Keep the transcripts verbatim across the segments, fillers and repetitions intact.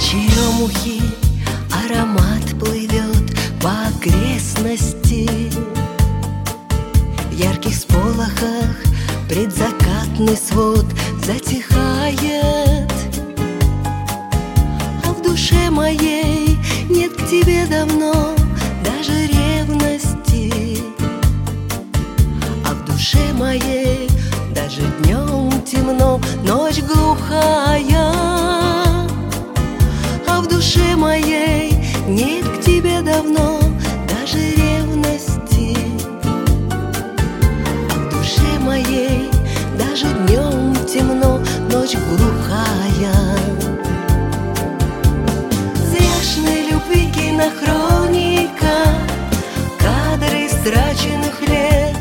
черемухи аромат плывет по окрестности. В ярких сполохах предзакатный свод затихает, а в душе моей нет к тебе давно даже ревности. А в душе моей даже днем темно, ночь глухая. А в душе моей нет к тебе давно даже ревности. А в душе моей даже днем темно, ночь глухая. Зряшной любви кинохроника, кадры истраченных лет.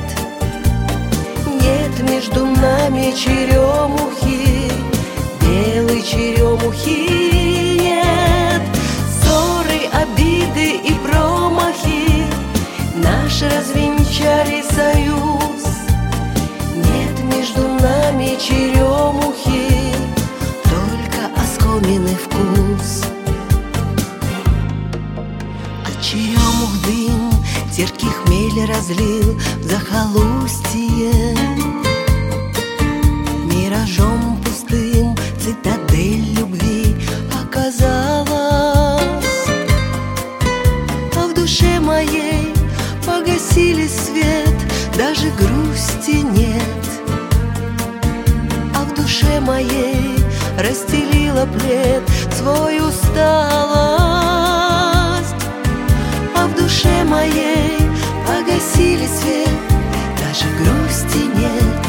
Нет между нами черемухи, белой черемухи нет. Ссоры, обиды и промахи наш развенчали союз. Нет между нами черемухи, только оскоменный вкус. От черемух дым терпкий хмель разлил в захолустье. Миражом пустым цитадель любви оказалась. А в душе моей погасили свет, даже грусти нет. А в душе моей расстелила плед свой усталость. А в душе моей погасили свет, даже грусти нет.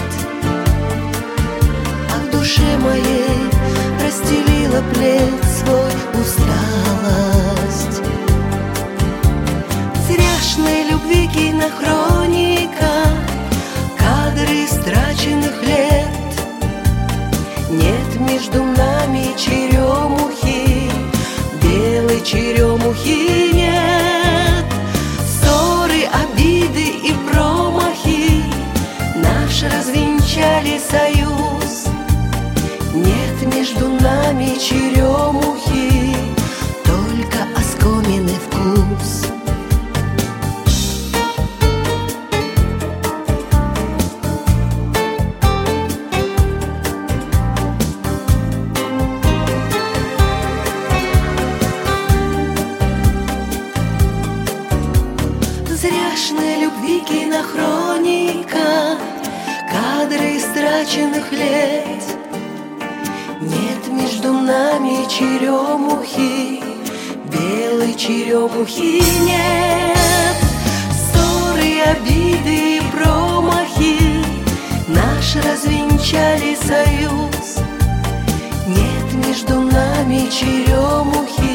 А в душе моей расстелила плед свой усталость. Зряшной любви кинохроника, кадры истраченных лет. Нет между нами черемухи, белой черемухи нет. Ссоры, обиды и промахи наш развенчали союз. Нет между нами черемухи, только оскоменный вкус. Зряшной любви кинохроника, кадры истраченных лет. Нет между нами черемухи, белой черемухи нет. Ссоры, обиды и промахи наш развенчали союз. Нет между нами черемухи,